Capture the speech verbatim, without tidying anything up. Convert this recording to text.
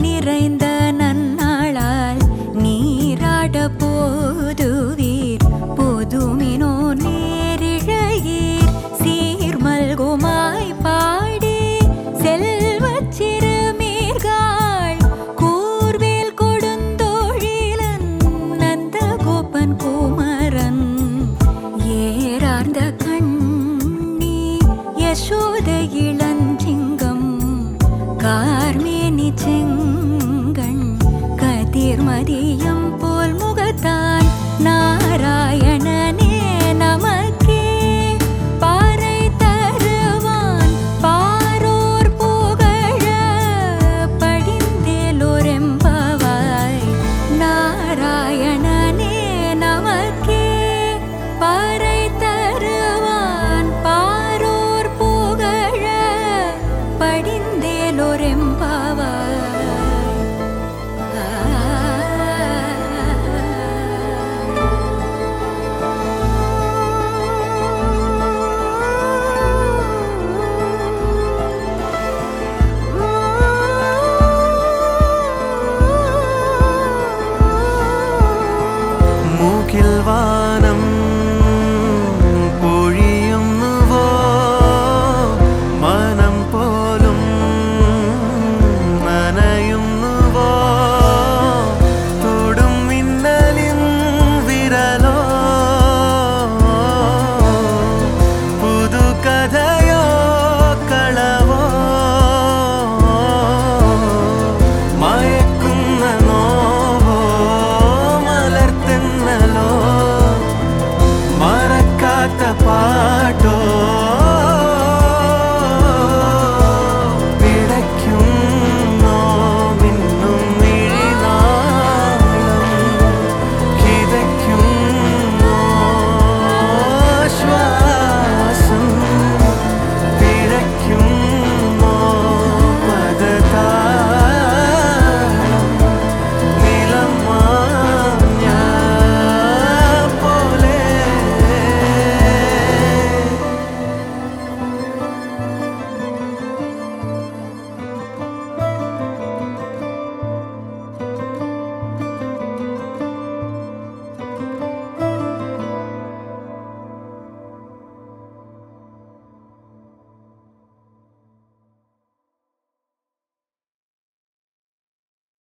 நிறைந்த நன்னாளால் நீராட போதுவீர் பொதுமினோ நேரிழையீர் சீர்மல்குமாய் பாடி செல்வச் சிறுமீர்காள் கூர்வேல் கொடுந்தோழிலன் நந்த கோபன் குமரன் ஏறார்ந்த கண்ணி யசோத இளஞ்சிங்கம் கார்மேனி செங்கண் கதிர்மதியம் போல் முகத்தான் நாராயணனே நமக்கே பாறை தருவான் பாரோர் புகழ படிந்தேலோரெம்பவாய் நாராயணனே நமக்கே பாறை தருவான் பாரோர் புகழ படிந்தேலோரெம்பவாய்